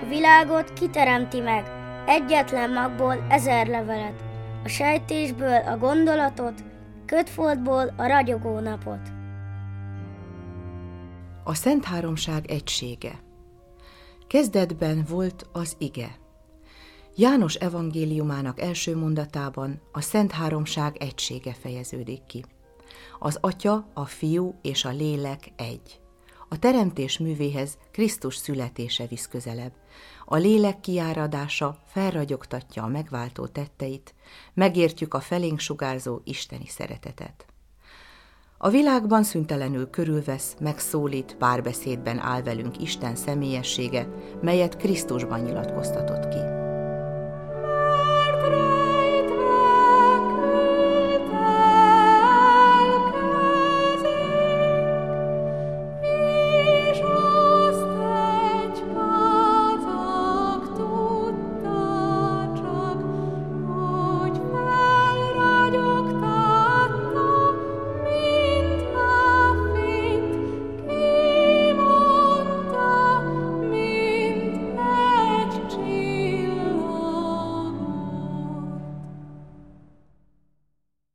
A világot kiteremti meg, egyetlen magból 1000 levelet, a sejtésből a gondolatot, kötfoltból a ragyogó napot. A Szent Háromság egysége. Kezdetben volt az ige. János evangéliumának első mondatában a Szent Háromság egysége fejeződik ki. Az Atya, a Fiú és a Lélek egy. A teremtés művéhez Krisztus születése visz közelebb. A lélek kiáradása felragyogtatja a megváltó tetteit, megértjük a felénk sugárzó isteni szeretetet. A világban szüntelenül körülvesz, megszólít, párbeszédben áll velünk Isten személyessége, melyet Krisztusban nyilatkoztatott ki.